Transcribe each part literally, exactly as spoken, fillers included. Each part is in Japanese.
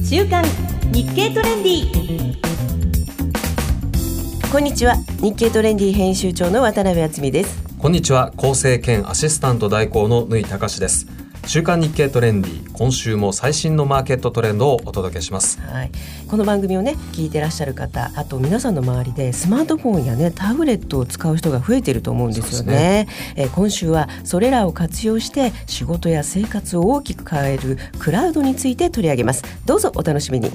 週刊日経トレンディ。こんにちは、日経トレンディ編集長の渡辺敦美です。 こんにちは、構成兼アシスタント代行の縫井隆です。週刊日経トレンディ、今週も最新のマーケットトレンドをお届けします。 はい、この番組をね聞いてらっしゃる方、あと皆さんの周りでスマートフォンやねタブレットを使う人が増えていると思うんですよね。えー、今週はそれらを活用して仕事や生活を大きく変えるクラウドについて取り上げます。どうぞお楽しみに。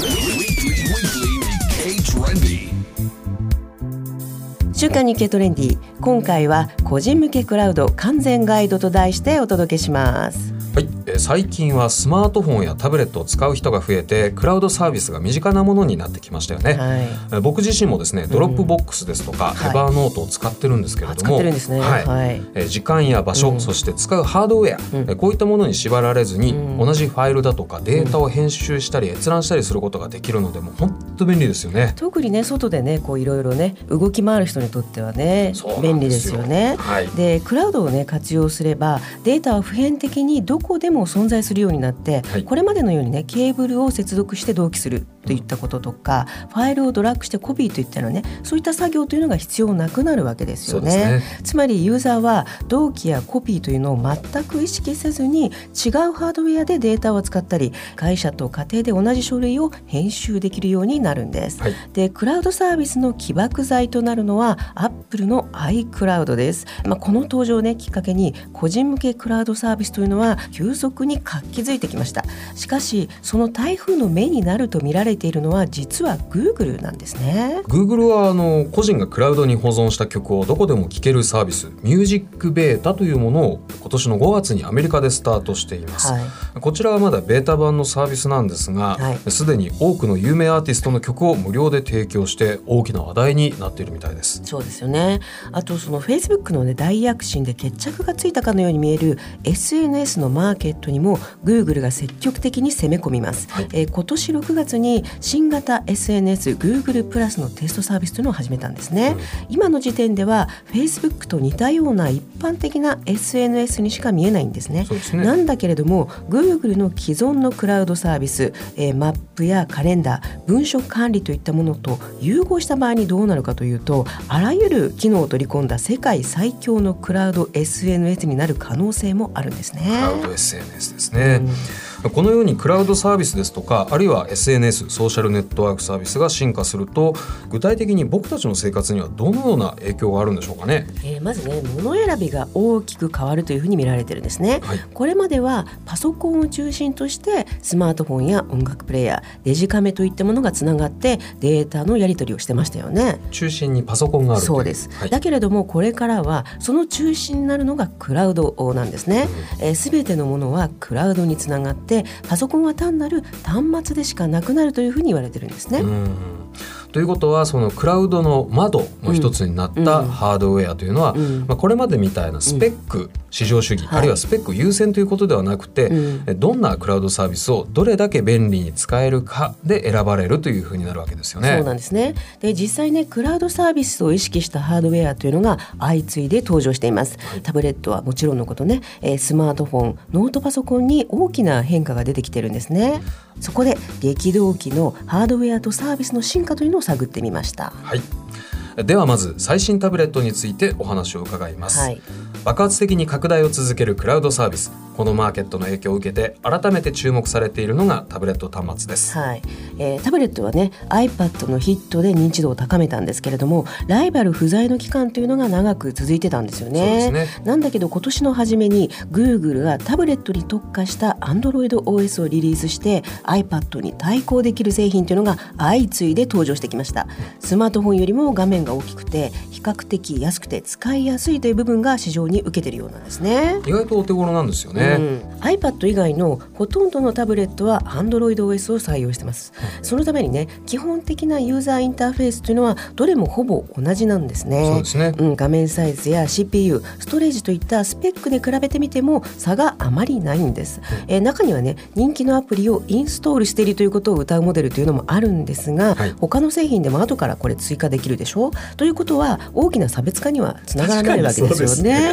週刊日経トレンディ、今回は個人向けクラウド完全ガイドと題してお届けします。 はい、えー、最近はスマートフォンやタブレットを使う人が増えてクラウドサービスが身近なものになってきましたよね。はい、えー、僕自身もですねドロップボックスですとか、うん、エバーノートを使ってるんですけれども、 使ってるんですね。はいはい、 えー、時間や場所、うん、そして使うハードウェア、うん、えー、こういったものに縛られずに、うん、同じファイルだとかデータを編集したり閲覧したりすることができるので、もう本当便利ですよね。 特にね外でねこういろいろね動き回る人にとってはね便利ですよね。はい、でクラウドをね活用すればデータは普遍的にどこでも存在するようになって、はい、これまでのようにねケーブルを接続して同期するといったこととか、うん、ファイルをドラッグしてコピーといったのね、そういった作業というのが必要なくなるわけですよ ね, そうですね。つまりユーザーは同期やコピーというのを全く意識せずに違うハードウェアでデータを使ったり、会社と家庭で同じ書類を編集できるようになるんです。はい、でクラウドサービスの起爆剤となるのはアップルの iCloud です。まあ、この登場をねきっかけに個人向けクラウドサービスというのは急速に活気づいてきました。しかしその台風の目になると見られているのは実は Google なんですね。 Google はあの個人がクラウドに保存した曲をどこでも聴けるサービスミュージックベータというものを今年のごがつにアメリカでスタートしています。はい、こちらはまだベータ版のサービスなんですが、すで、はい、に多くの有名アーティストの曲を無料で提供して大きな話題になっているみたいです。 そうですよね。あとその Facebook の、ね、大躍進で決着がついたかのように見える エスエヌエス のマーケットにも Google が積極的に攻め込みます。はい、えー、今年ろくがつに新型 エスエヌエス Google プラスのテストサービスというのを始めたんですね。うん、今の時点では Facebook と似たような一般的な エスエヌエス にしか見えないんですね。そうですね。なんだけれども Google の既存のクラウドサービス、えー、マップやカレンダー、文書管理といったものと融合した場合にどうなるかというと、あらゆる機能を取り込んだ世界最強のクラウド エスエヌエス になる可能性もあるんですね。 クラウド エスエヌエス ですね。うん、このようにクラウドサービスですとか、あるいは エスエヌエス ソーシャルネットワークサービスが進化すると、具体的に僕たちの生活にはどのような影響があるんでしょうかね。 えー、まずね物選びが大きく変わるというふうに見られてるんですね。はい、これまではパソコンを中心としてスマートフォンや音楽プレイヤー、デジカメといったものがつながってデータのやり取りをしてましたよね。 中心にパソコンがある。 そうです。はい、だけれどもこれからはその中心になるのがクラウドなんですね。うん、えー、全てのものはクラウドにつながってパソコンは単なる端末でしかなくなるというふうに言われてるんですね。うん、 ということはそのクラウドの窓の一つになったハードウェアというのは、うん、まあ、これまでみたいなスペック至上主義、うん、あるいはスペック優先ということではなくて、うん、どんなクラウドサービスをどれだけ便利に使えるかで選ばれるというふうになるわけですよね。 そうなんですね。で実際ねクラウドサービスを意識したハードウェアというのが相次いで登場しています。はい、タブレットはもちろんのことね、えー、スマートフォン、ノートパソコンに大きな変化が出てきてるんですね。そこで激動期のハードウェアとサービスの進化というのを探ってみました。 はい、ではまず最新タブレットについてお話を伺います。はい、爆発的に拡大を続けるクラウドサービス、このマーケットの影響を受けて改めて注目されているのがタブレット端末です。 はい、えー、タブレットはね iPad のヒットで認知度を高めたんですけれども、ライバル不在の期間というのが長く続いてたんですよ ね, そうですね。なんだけど今年の初めに Google がタブレットに特化した Android オーエス をリリースして iPad に対抗できる製品というのが相次いで登場してきました。スマートフォンよりも画面が大きくて比較的安くて使いやすいという部分が市場に受けているようなんですね。 意外とお手頃なんですよね。うん、 iPad 以外のほとんどのタブレットは Android オーエス を採用してます。うん、そのためにね基本的なユーザーインターフェースというのはどれもほぼ同じなんですね。 そうですね。 うん、画面サイズや シーピーユー、ストレージといったスペックで比べてみても差があまりないんです。うん、えー、中にはね人気のアプリをインストールしているということを謳うモデルというのもあるんですが、はい、他の製品でも後からこれ追加できるでしょうということは大きな差別化にはつながらないわけですよね。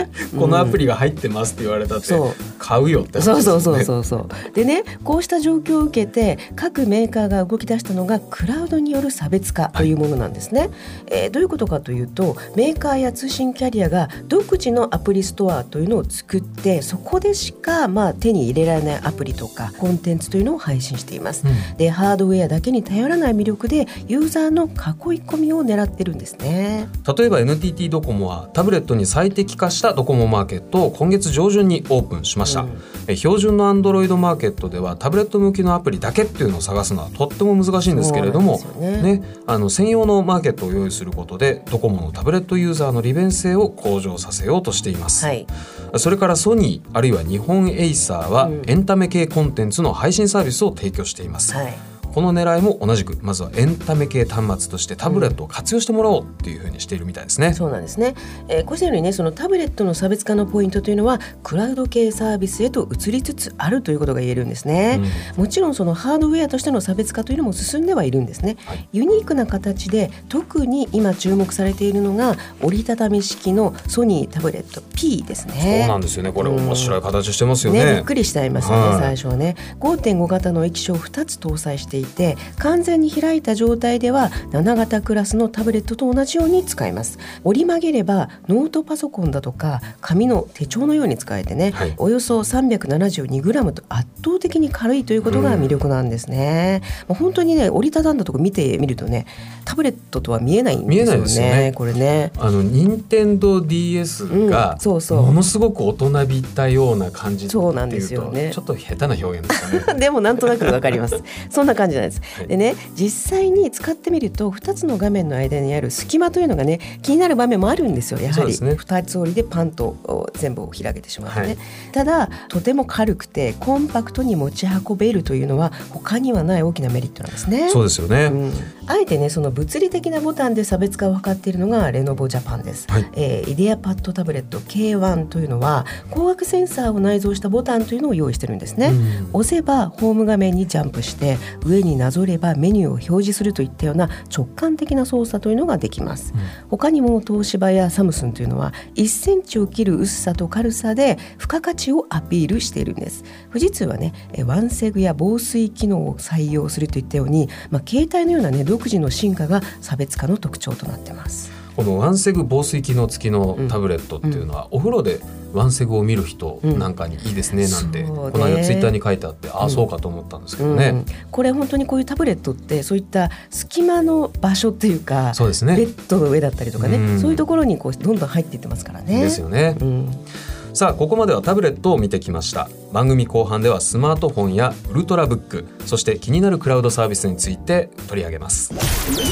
このアプリが入ってますって言われたって買うよって話ですよね。 そうそうそうそうでね、こうした状況を受けて各メーカーが動き出したのがクラウドによる差別化というものなんですね、はい。えー、どういうことかというと、メーカーや通信キャリアが独自のアプリストアというのを作って、そこでしかまあ手に入れられないアプリとかコンテンツというのを配信しています、うん、でハードウェアだけに頼らない魅力でユーザーの囲い込みを狙ってるんですね。 例えば エヌティーティー ドコモはタブレットに最適化したドコモマーケットを今月上旬にオープンしました、うん、え標準の Android マーケットではタブレット向きのアプリだけっていうのを探すのはとっても難しいんですけれども、ねね、あの専用のマーケットを用意することでドコモのタブレットユーザーの利便性を向上させようとしています、はい。それからソニーあるいは日本エイサーはエンタメ系コンテンツの配信サービスを提供しています、はい。この狙いも同じく、まずはエンタメ系端末としてタブレットを活用してもらおうっていうふうにしているみたいですね、 うん、そうなんですね、えー、こうしたようにね、そのタブレットの差別化のポイントというのはクラウド系サービスへと移りつつあるということが言えるんですね、うん、もちろんそのハードウェアとしての差別化というのも進んではいるんですね、はい。ユニークな形で特に今注目されているのが折りたたみ式のソニータブレット P ですね。 そうなんですよね、これ面白い形してますよね、 うん、ね、びっくりしちゃいますよね、はい、最初はね ごてんご 型の液晶をふたつ搭載していて、完全に開いた状態ではなな型クラスのタブレットと同じように使えます。折り曲げればノートパソコンだとか紙の手帳のように使えてね、はい、およそ さんびゃくななじゅうにグラム と圧倒的に軽いということが魅力なんですね、うん、本当にね、折りたたんだとこ見てみるとね、タブレットとは見えないんですよね。 見えないですよね、 これね。 あの任天堂 ディーエス がものすごく大人びたような感じっていうと、そうなんですよね、ちょっと下手な表現ですかねでもなんとなくわかりますそんな感じなんです、はい。でね、実際に使ってみるとふたつの画面の間にある隙間というのがね、気になる場面もあるんですよ。やはりふたつ折りでパンと全部を開けてしまうね、はい。ただとても軽くてコンパクトに持ち運べるというのは他にはない大きなメリットなんですね。 そうですよね、うん、 あえてね、その物理的なボタンで差別化を図っているのがレノボジャパンです、はい。えー、イデアパッドタブレット ケーワン というのは光学センサーを内蔵したボタンというのを用意してるんですね、うん、押せばホーム画面にジャンプして上になぞればメニューを表示するといったような直感的な操作というのができます、うん、他にも東芝やサムスンというのはいっセンチを切る薄さと軽さで付加価値をアピールしているんです。富士通はね、ワンセグや防水機能を採用するといったように、まあ、携帯のような、ね、独自の進化が差別化の特徴となっています。 このワンセグ防水機能付きのタブレットっていうのは、うん、お風呂でワンセグを見る人なんかにいいですねなんて、うん、この間ツイッターに書いてあって、ああそうかと思ったんですけどね、うんうん、 これ本当にこういうタブレットってそういった隙間の場所っていうか、 そうですね、 ベッドの上だったりとかね、うん、そういうところにこうどんどん入っていってますからね。 ですよね、うん。さあここまではタブレットを見てきました。番組後半ではスマートフォンやウルトラブック、そして気になるクラウドサービスについて取り上げます。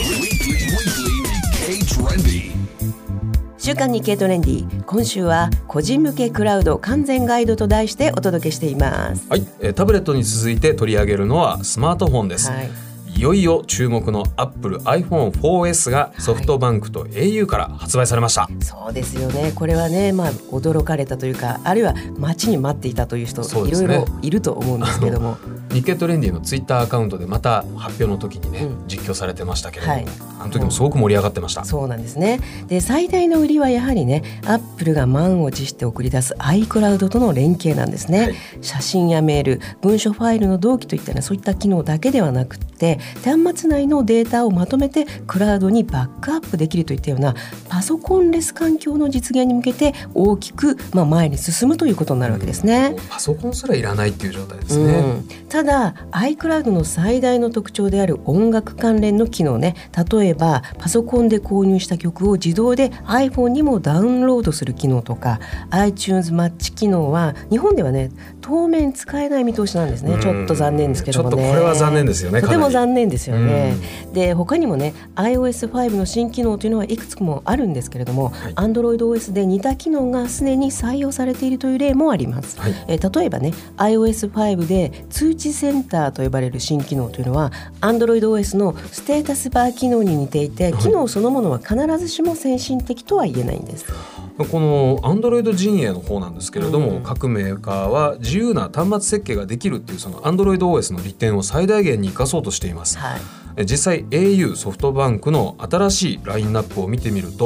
週刊日経トレンディ、今週は個人向けクラウド完全ガイドと題してお届けしています。 はい、えー、タブレットに続いて取り上げるのはスマートフォンです、はい。いよいよ注目の Apple アイフォンフォーエス がソフトバンクと エーユー から発売されました、はい。そうですよね。これはね、まあ、驚かれたというか、あるいは待ちに待っていたという人、いろいろいると思うんですけども、 日経トレンディのツイッターアカウントでまた発表の時にね、うん、実況されてましたけれども、はい、あの時もすごく盛り上がってました、うん、 そうなんですね。で、最大の売りはやはりね、アップルが満を持して送り出す iCloud との連携なんですね、はい。写真やメール、文書ファイルの同期といった、ね、そういった機能だけではなくて、端末内のデータをまとめてクラウドにバックアップできるといったようなパソコンレス環境の実現に向けて大きく、まあ、前に進むということになるわけですね、 うん、パソコンすらいらないっていう状態ですね、うん。 ただ iCloud の最大の特徴である音楽関連の機能ね、例えばパソコンで購入した曲を自動で iPhone にもダウンロードする機能とか iTunes マッチ機能は日本ではね、当面使えない見通しなんですね。ちょっと残念ですけどもね。 ちょっとこれは残念ですよね。 とても残念ですよね。で、他にもね アイオーエスファイブ の新機能というのはいくつもあるんですけれども、はい、AndroidOS で似た機能がすでに採用されているという例もあります、はい。えー、例えばね アイオーエスファイブ で通知センターと呼ばれる新機能というのは AndroidOS のステータスバー機能に似ていて、機能そのものは必ずしも先進的とは言えないんです。 この Android 陣営の方なんですけれども、うん、各メーカーは自由な端末設計ができるっていうその AndroidOS の利点を最大限に生かそうとしています、はい。実際 エーユー ソフトバンクの新しいラインナップを見てみると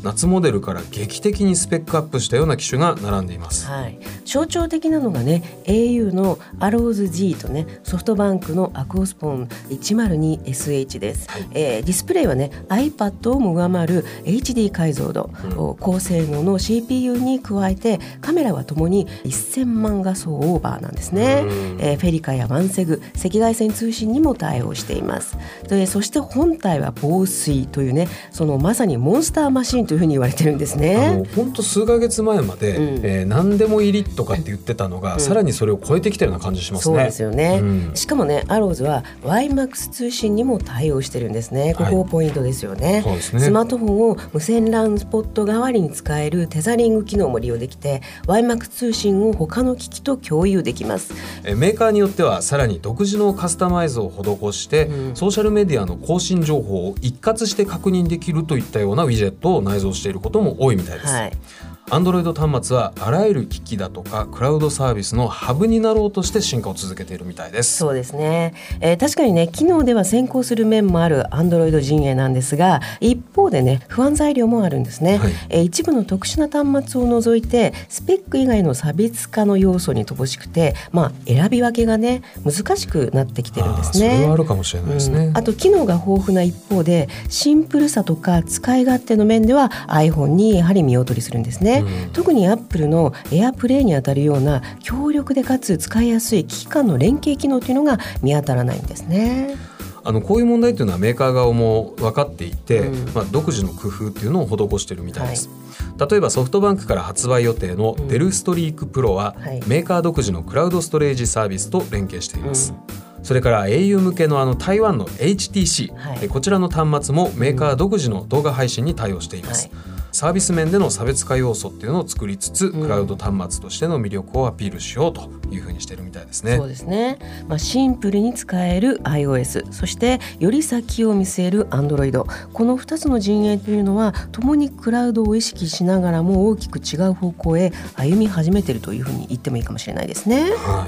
夏モデルから劇的にスペックアップしたような機種が並んでいます、 はい、象徴的なのがね エーユー のアローズ G とねソフトバンクのアクオスポン いちまるにエスエイチ です、はい、えー、ディスプレイはね iPad をも上回る エイチディー 解像度、うん、高性能の シーピーユー に加えてカメラはともにせんまん画素オーバーなんですね、うん、えー、フェリカやワンセグ赤外線通信にも対応しています。でそして本体は防水というねそのまさにモンスターマシンというふうに言われてるんですね。 本当数ヶ月前まで、うん、えー、何でもいりとかって言ってたのが、うん、さらにそれを超えてきたような感じしますね。 そうですよね、うん、しかもねアローズは ワイマックス 通信にも対応してるんですね。ここポイントですよね、はい、そうですね。スマートフォンを無線 ラン スポット代わりに使えるテザリング機能も利用できて ワイマックス 通信を他の機器と共有できます。 えー、メーカーによってはさらに独自のカスタマイズを施して、うん、ソーシャルメディアの更新情報を一括して確認できるといったようなウィジェットを内蔵していることも多いみたいです。はい、Android 端末はあらゆる機器だとかクラウドサービスのハブになろうとして進化を続けているみたいです。 そうですね、えー、確かにね機能では先行する面もある Android 陣営なんですが一方でね不安材料もあるんですね、はい、えー、一部の特殊な端末を除いてスペック以外の差別化の要素に乏しくて、まあ、選び分けがね難しくなってきてるんですね。 あ、それはあるかもしれないですね、 うん、あと機能が豊富な一方でシンプルさとか使い勝手の面では iPhone にやはり見劣りするんですね。うん、特にアップルのエアプレイにあたるような強力でかつ使いやすい機器間の連携機能というのが見当たらないんですね。 あのこういう問題というのはメーカー側も分かっていて、うん、まあ、独自の工夫っていうのを施しているみたいです、はい、例えばソフトバンクから発売予定のデルストリークプロは、うん、はい、メーカー独自のクラウドストレージサービスと連携しています、うん、それから エーユー 向けのあの台湾の エイチティーシー、はい、こちらの端末もメーカー独自の動画配信に対応しています、はい、サービス面での差別化要素っていうのを作りつつ、うん、クラウド端末としての魅力をアピールしようというふうにしているみたいですね。 そうですね、まあ、シンプルに使える iOS そしてより先を見据える Android このふたつの陣営というのは共にクラウドを意識しながらも大きく違う方向へ歩み始めているというふうに言ってもいいかもしれないですね。 はい、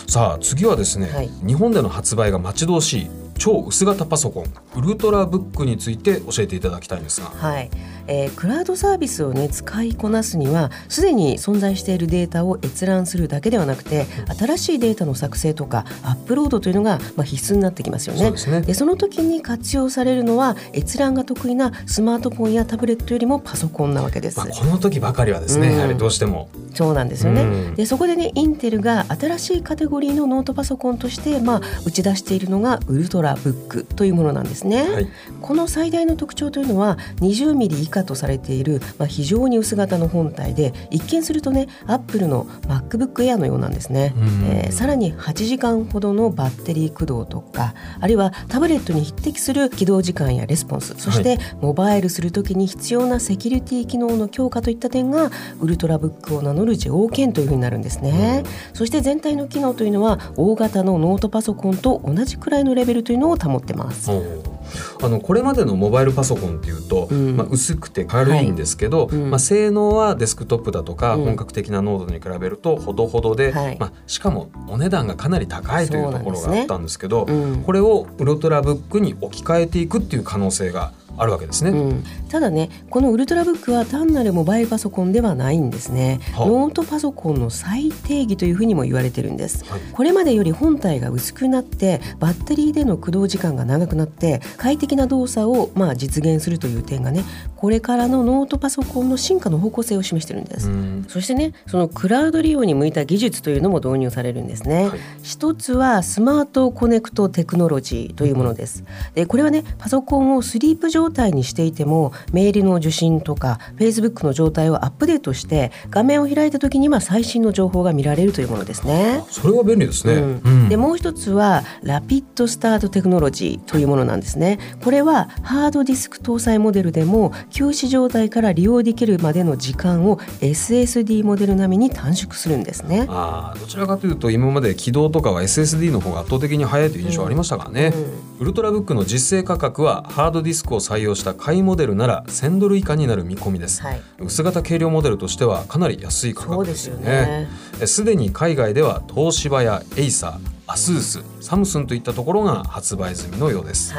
さあ次はですね、はい、日本での発売が待ち遠しい超薄型パソコンウルトラブックについて教えていただきたいんですが、 はい、えー、クラウドサービスを、ね、使いこなすにはすでに存在しているデータを閲覧するだけではなくて、うん、新しいデータの作成とかアップロードというのが、まあ、必須になってきますよね。そうですね。でその時に活用されるのは閲覧が得意なスマートフォンやタブレットよりもパソコンなわけです、 まあ、この時ばかりはですね、うん、やはりどうしてもそうなんですよね、うん、でそこでねインテルが新しいカテゴリーのノートパソコンとして、まあ、打ち出しているのがウルトラブックというものなんですね、はい、この最大の特徴というのは にじゅうミリ 以下とされている、まあ、非常に薄型の本体で一見するとねアップルの MacBook Air のようなんですね、えー、さらにはちじかんほどのバッテリー駆動とかあるいはタブレットに匹敵する起動時間やレスポンスそしてモバイルするときに必要なセキュリティ機能の強化といった点がウルトラブックを名乗る条件というふうになるんですね。そして全体の機能というのは大型のノートパソコンと同じくらいのレベルというのを保ってます。 あのこれまでのモバイルパソコンっていうと、うん、まあ、薄くて軽いんですけど、はい、うん、まあ、性能はデスクトップだとか、うん、本格的なノートに比べるとほどほどで、はい、まあ、しかもお値段がかなり高いというところがあったんですけど、うん、これをウルトラブックに置き換えていくっていう可能性があるわけですね、うん、 ただねこのウルトラブックは単なるモバイルパソコンではないんですね。ノートパソコンの最低義というふうにも言われてるんです、はい、これまでより本体が薄くなってバッテリーでの駆動時間が長くなって快適な動作をまあ実現するという点がねこれからのノートパソコンの進化の方向性を示してるんです。そしてねそのクラウド利用に向いた技術というのも導入されるんですね、はい、一つはスマートコネクトテクノロジーというものです。でこれはねパソコンをスリープ状態にしていてもメールの受信とか Facebook の状態をアップデートして画面を開いた時には最新の情報が見られるというものですね。 それは便利ですね、うんうん、でもう一つはラピッドスタートテクノロジーというものなんですね。これはハードディスク搭載モデルでも休止状態から利用できるまでの時間を エスエスディー モデル並みに短縮するんですね。 あどちらかというと今まで起動とかは エスエスディー の方が圧倒的に速いという印象ありましたからね、うんうん、ウルトラブックの実勢価格はハードディスクを採用した買いモデルならせんドル以下になる見込みです、はい、薄型軽量モデルとしてはかなり安い価格ですよね。すでに海外では東芝やエイサー、アスース、サムスンといったところが発売済みのようです、 はい、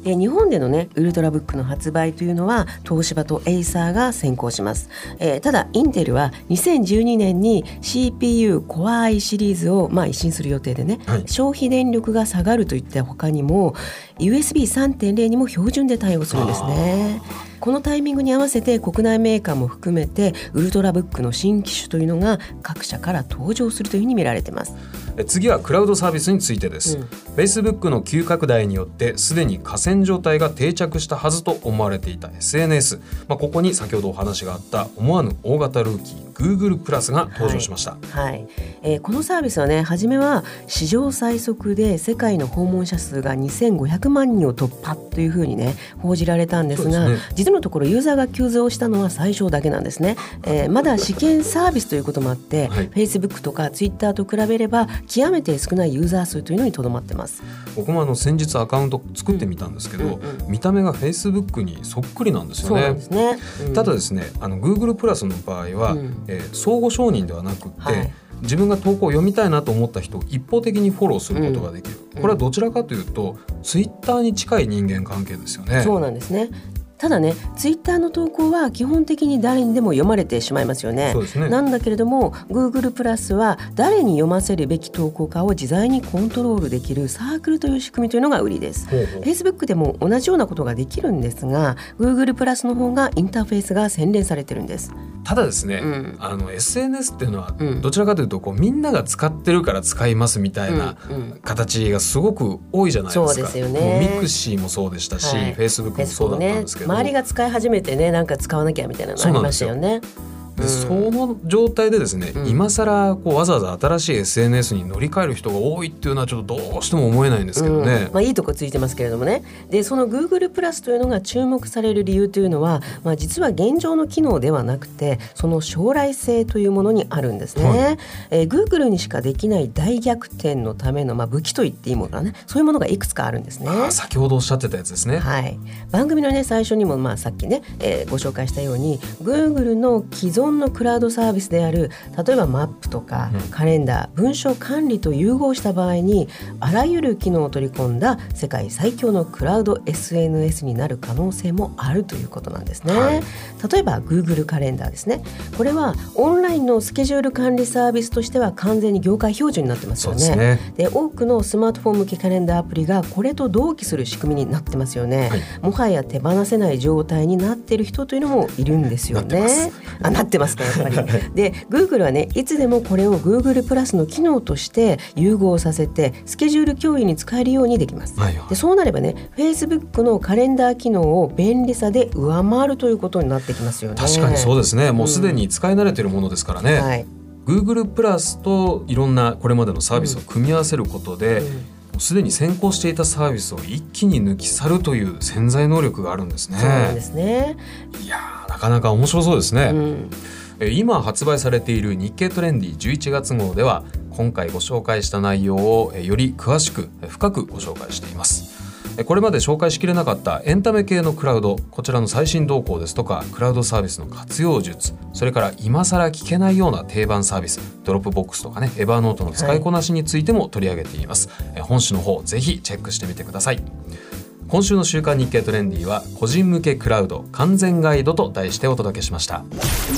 で日本でのねウルトラブックの発売というのは東芝とエイサーが先行します、えー、ただインテルはにせんじゅうにねんに シーピーユー Core i シリーズをまあ一新する予定でね、はい、消費電力が下がるといった他にも ユーエスビーさんてんゼロ にも標準で対応するんですね。このタイミングに合わせて国内メーカーも含めてウルトラブックの新機種というのが各社から登場するというふうに見られています。 え次はクラウドサービスについてです、うん、Facebook の急拡大によってすでに寡占状態が定着したはずと思われていた エスエヌエス、まあ、ここに先ほどお話があった思わぬ大型ルーキー Google プラスが登場しました。 はいはいえー、このサービスはね初めは史上最速で世界の訪問者数がにせんごひゃくまんにんを突破というふうにね報じられたんですが、ね、実のところユーザーが急増したのは最小だけなんですね、えー、まだ試験サービスということもあって、はい、Facebook とか Twitter と比べれば極めて少ないユーザー数というのにとどまってます。 僕もあの先日アカウント作ってみたんですけど、うんうんうん、見た目が Facebook にそっくりなんですよね。 そうなんですね、うん、 ただですねあの Google プラスの場合は、うんえー、相互承認ではなくって、はい自分が投稿を読みたいなと思った人を一方的にフォローすることができる、うん、これはどちらかというと、うん、ツイッターに近い人間関係ですよね。 そうなんですね。ただねツイッターの投稿は基本的に誰にでも読まれてしまいますよね。 そうですね。 なんだけれども Google プラスは誰に読ませるべき投稿かを自在にコントロールできるサークルという仕組みというのが売りです。ほうほう Facebook でも同じようなことができるんですが Google プラスの方がインターフェースが洗練されてるんです。 ただですね、うん、あの エスエヌエス っていうのはどちらかというとこうみんなが使ってるから使いますみたいな形がすごく多いじゃないですか。 そうですよね。 もうミクシーもそうでしたし、はい、Facebook もそうだったんですけど、 ね、周りが使い始めてねなんか使わなきゃみたいなのありましたよね。 で、うん、その状態でですね、うん、今更こうわざわざ新しい エスエヌエス に乗り換える人が多いっていうのはちょっとどうしても思えないんですけどね、 うんまあ、いいとこついてますけれどもね。でその Google プラスというのが注目される理由というのは、まあ、実は現状の機能ではなくてその将来性というものにあるんですね、はいえー、Google にしかできない大逆転のための、まあ、武器と言っていいものがねそういうものがいくつかあるんですね。 あ先ほどおっしゃってたやつですね、 はい、番組の、ね、最初にも、まあ、さっきね、えー、ご紹介したように Google の既存のクラウドサービスサービスである例えばマップとかカレンダー、文書管理と融合した場合にあらゆる機能を取り込んだ世界最強のクラウド エスエヌエス になる可能性もあるということなんですね、はい、例えば Google カレンダーですね。これはオンラインのスケジュール管理サービスとしては完全に業界標準になってますよね。そうですね。で多くのスマートフォン向けカレンダーアプリがこれと同期する仕組みになってますよね、はい、もはや手放せない状態になっている人というのもいるんですよね。なってます。あ、なってますかやっぱりで Google はねいつでもこれを Google プラスの機能として融合させてスケジュール共有に使えるようにできます、はいはい、でそうなればね Facebook のカレンダー機能を便利さで上回るということになってきますよね。 確かにそうですね。もうすでに使い慣れているものですからね、うんはい、Google プラスといろんなこれまでのサービスを組み合わせることで、うんうんすでに先行していたサービスを一気に抜き去るという潜在能力があるんですね。 そうなんですね。 いやなかなか面白そうですね、うん、今発売されている日経トレンディじゅういちがつ号では今回ご紹介した内容をより詳しく深くご紹介しています。これまで紹介しきれなかったエンタメ系のクラウド、こちらの最新動向ですとかクラウドサービスの活用術、それから今更聞けないような定番サービスドロップボックスとかねエバーノートの使いこなしについても取り上げています、はい、本誌の方ぜひチェックしてみてください。今週の週刊日経トレンディは個人向けクラウド完全ガイドと題してお届けしました。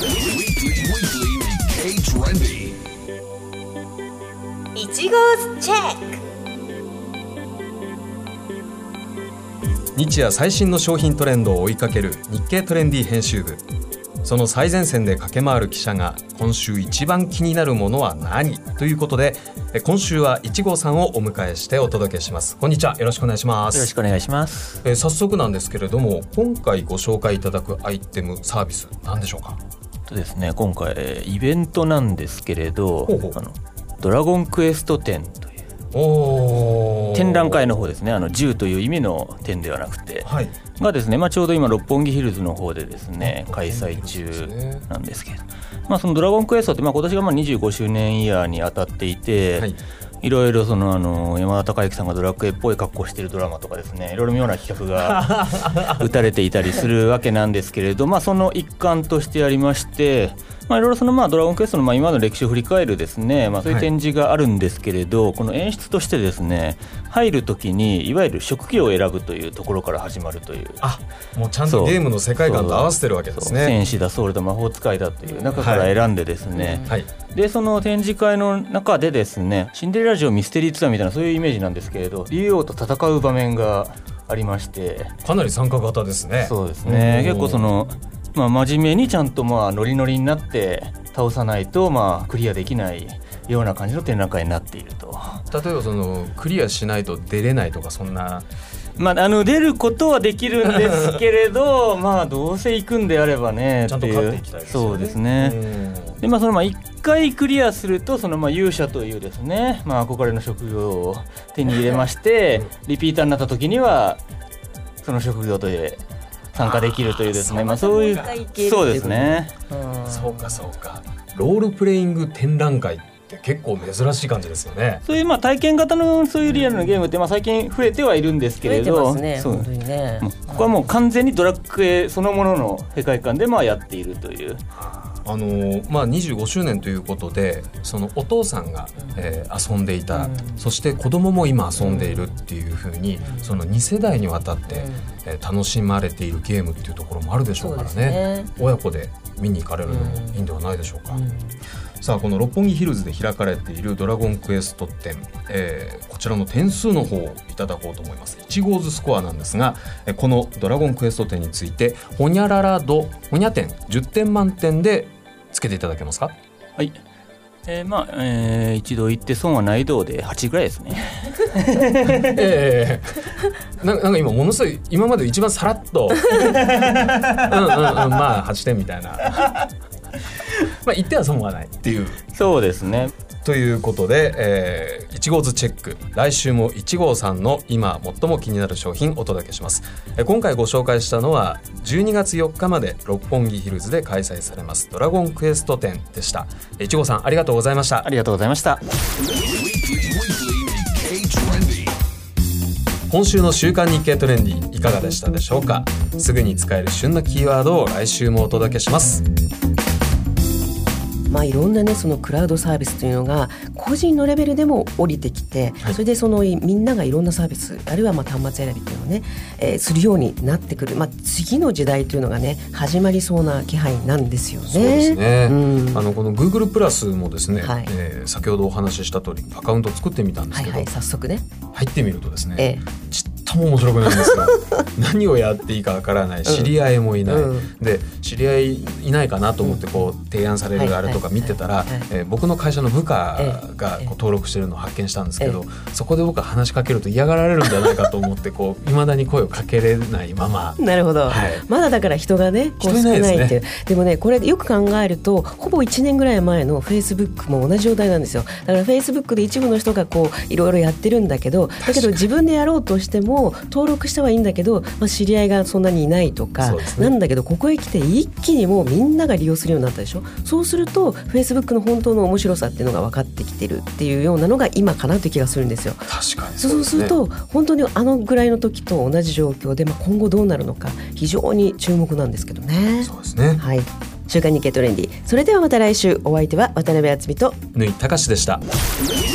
いち号チェック。 日夜最新の商品トレンドを追いかける日経トレンディ編集部。その最前線で駆け回る記者が今週一番気になるものは何ということで今週はいち号さんをお迎えしてお届けします。こんにちは、よろしくお願いします。 よろしくお願いします。 えー、早速なんですけれども今回ご紹介いただくアイテムサービス何でしょうか。 とですね、今回イベントなんですけれどほうほうあのドラゴンクエスト展というお展覧会の方ですね。あのじゅうという意味の展ではなくて、はい、がですね、まあ、ちょうど今六本木ヒルズの方でですね開催中なんですけれど、まあ、そのドラゴンクエストって、まあ、今年がまあにじゅうごしゅうねんイヤーに当たっていて、はい、いろいろそのあの山田孝之さんがドラクエっぽい格好しているドラマとかですねいろいろ妙な企画が打たれていたりするわけなんですけれど、まあ、その一環としてありましてまあ、いろいろそのまあドラゴンクエストのまあ今の歴史を振り返るですね、まあ、そういう展示があるんですけれど、はい、この演出としてですね、入るときにいわゆる職業を選ぶというところから始まるという。 あ、もうちゃんとゲームの世界観と合わせてるわけですね。 戦士だ、ソウルだ、魔法使いだという中から選んでですね、はい、でその展示会の中でですね、シンデレラ城ミステリーツアーみたいなそういうイメージなんですけれど、竜王と戦う場面がありまして、 かなり参加型ですね。 そうですね、結構そのまあ、真面目にちゃんとまあノリノリになって倒さないとまあクリアできないような感じの展覧会になっていると。 例えばそのクリアしないと出れないとか、そんな、 まあ、あの出ることはできるんですけれどまあどうせ行くんであればねちゃんと勝っていきたいですよね。 そうですね。で、まあ、そのまあいっかいクリアするとそのまあ勇者というですね、まあ、憧れの職業を手に入れましてリピーターになった時にはその職業として参加できるというですね、まあ、そういうそうですね。 そうかそうか、ロールプレイング展覧会って結構珍しい感じですよね。 そういうまあ体験型のそういうリアルなゲームってまあ最近増えてはいるんですけれど、 増えてますね、本当にね。 ここはもう完全にドラクエそのものの世界観でまあやっているという。 あのまあ、にじゅうごしゅうねんということで、そのお父さんが、えー、遊んでいた、うん、そして子供も今遊んでいるっていうふうに、うん、そのに世代にわたって、うんえー、楽しまれているゲームっていうところもあるでしょうから ね, ね親子で見に行かれるのもいいんではないでしょうか、うんうん、さあこの六本木ヒルズで開かれているドラゴンクエスト展、えー、こちらの点数の方をいただこうと思います。いちゴーズスコアなんですが、このドラゴンクエスト展についてホニャララドホニャ点じゅってん満点でつけていただけますか。 はい、えーまあえー、一度行って損はない度ではちぐらいですね。 えー、な, なんか今ものすごい今まで一番さらっとうんうん、うん、まあはちてんみたいなまあ言っては損はないっていう。 そうですね。 ということで、えー、いちゴーズチェック、来週もいち号さんの今最も気になる商品お届けします。えー、今回ご紹介したのはじゅうにがつよっかまで六本木ヒルズで開催されますドラゴンクエスト展でした。いち号さんありがとうございました。 ありがとうございました。 今週の週刊日経トレンディいかがでしたでしょうか。すぐに使える旬なキーワードを来週もお届けします。 まあ、いろんなねそのクラウドサービスというのが個人のレベルでも降りてきて、はい、それでそのみんながいろんなサービスあるいはまあ端末選びっていうのをね、えー、するようになってくる、まあ、次の時代というのがね始まりそうな気配なんですよね。 そうですね、うん、あのこの Google プラスもですね、はいえー、先ほどお話しした通りアカウントを作ってみたんですけど、はいはい、 早速ね入ってみるとですね、ええ、ちっとも面白くないんですよ何をやっていいかわからない、知り合いもいない、うん、で知り合いいないかなと思ってこう提案されるあれとか見てたら、えー、僕の会社の部下がこう登録してるのを発見したんですけど、ええ、そこで僕は話しかけると嫌がられるんじゃないかと思ってこう未だに声をかけれないままなるほど、はい、まだだから人がねこう少ないっていう、ね、でもねこれよく考えるとほぼいちねんぐらい前の Facebook も同じ状態なんですよ。だから Facebook で一部の人がこういろいろやってるんだけどだけど自分でやろうとしても登録したはいいんだけど、まあ、知り合いがそんなにいないとか、ね、なんだけどここへ来て一気にもうみんなが利用するようになったでしょ。そうすると Facebook の本当の面白さっていうのが分かってきてるっていうようなのが今かなという気がするんですよ。 確かにそうですね。そうすると本当にあのぐらいの時と同じ状況で、まあ、今後どうなるのか非常に注目なんですけどね。 そうですね、 はい、週刊日経トレンディ、それではまた来週。お相手は渡辺敦美と縫井隆でした。